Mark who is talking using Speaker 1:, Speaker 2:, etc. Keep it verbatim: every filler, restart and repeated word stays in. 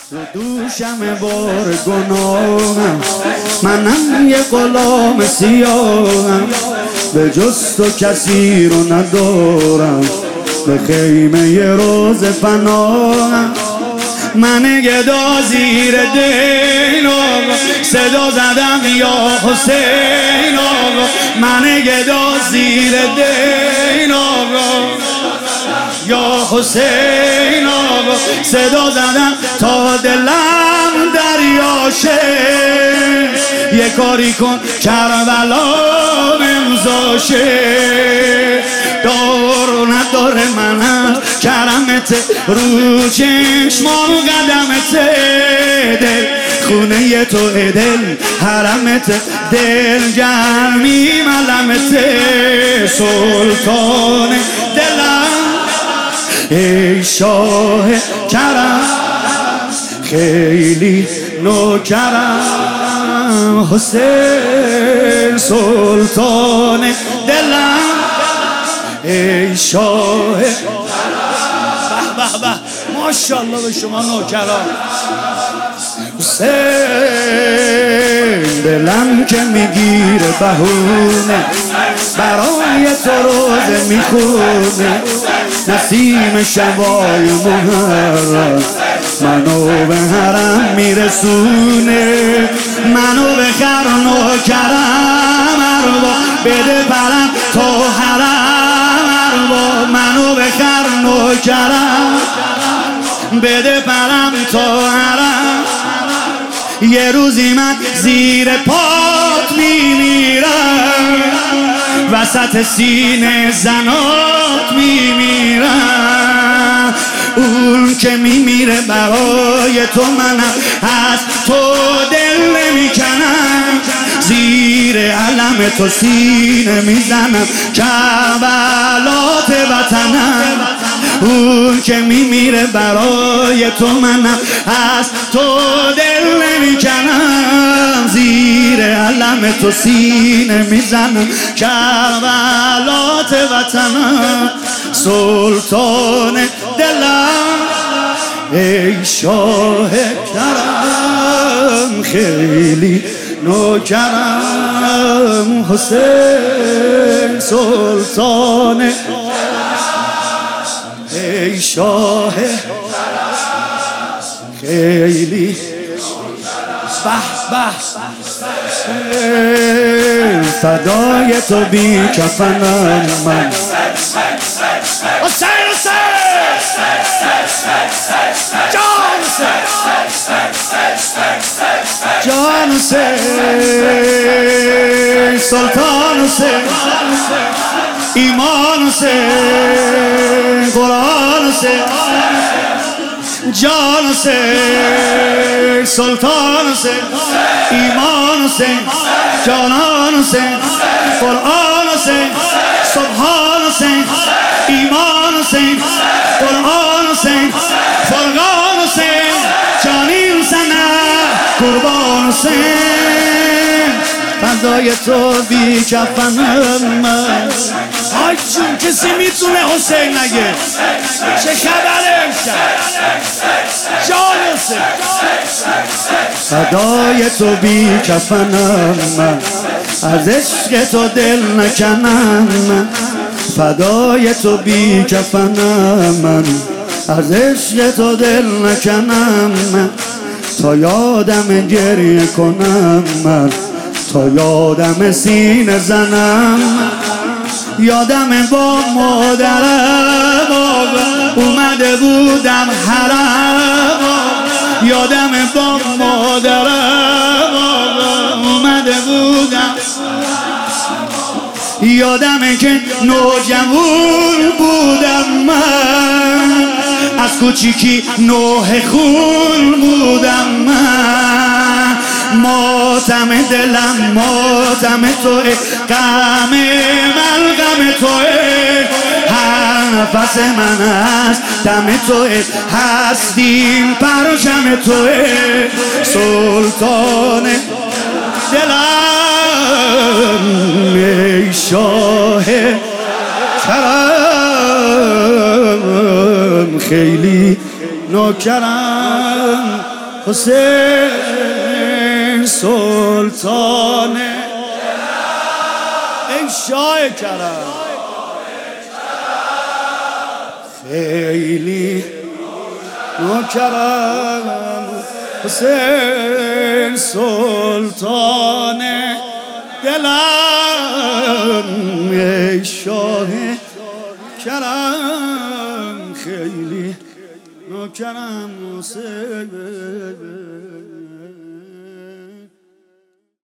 Speaker 1: رو دوشم بار گناهم، منم یه غلام سیاهم، به جز تو کسی رو ندارم، به خیمه یه روز پناهم. من گدا زیر دین آقا صدا زدم یا حسین آقا، من گدا زیر دین آقا یا حسین آقا، صدا زدم تا دلم دریاشه. یه کاری کن کربلا امضاشه، دار و نداره منم کرمت، رو چشم و قدمت، دل خونه تو دل حرمت، دل گرمی ملمت، سلطان دلم ای شاه کرم، خیلی نوکرم، حسین سلطان دلم ای شاه. به به به ماشاءالله به شما نوکران. حسین دلم که میگیره بهونه، برای تو روزه میخونه، نسیم شبای محرم منو به حرم میرسونه، منو به خرن و کرم اربا، بده پرم تا حرم اربا، منو به خرن و کرم بده پرم تا حرم. یه روزی من زیر پات میمیرم، وسط سینه زنات میمیرم، اون که میمیره برای تو منم، از تو دل نمیکنم، زیر علم تو سینه میزنم، کربلات وطنم، اون که میمیره برای تو منم، از تو دل نمیکنم، زیر علم تو سینه میزنم، کربلات وطنم، سلطان دلم ای شاه کرم، خیلی نوکرم، حسین سلطان ای شاه خیلی. به به فدای تو بی کفنم من، حسین حسین جان حسین جان حسین سلطان حسین، ایمان حسین قرآن حسین، جان حسین سلطان حسین، ایمان حسین جانان حسین، قرآن حسین سبحان حسین، ایمان حسین قرآن حسین، فرقان حسین جانیم سنه قربان حسین، فضای تو بی کفنم من. آی جون کسی میتونه حسین نگه؟ چه خبره امشب جان حسین؟ فدای تو بی کفنم من، از عشق تو دل نکنم من، فدای تو بی کفنم من، از عشق تو دل نکنم من، تا یادم گریه کنم من، تا یادم سینه زنم، یادم با مادرم اومده بودم حرم، یادم با مادرم اومده بودم، یادمه که نوجوان بودم من، از کوچیکی نوح خون بودم من، ماتم دلم ماتم توه، غم من غم توه، هر نفس من هست دم توه، هستیم پرچم توه، سلطان دلم ای شاه کرم، خیلی نوکرم. حسین سلطان ای شاه کرم خیلی نوکرم حسین سلطان دلم ای شاه کرم خیلی نوکرم حسین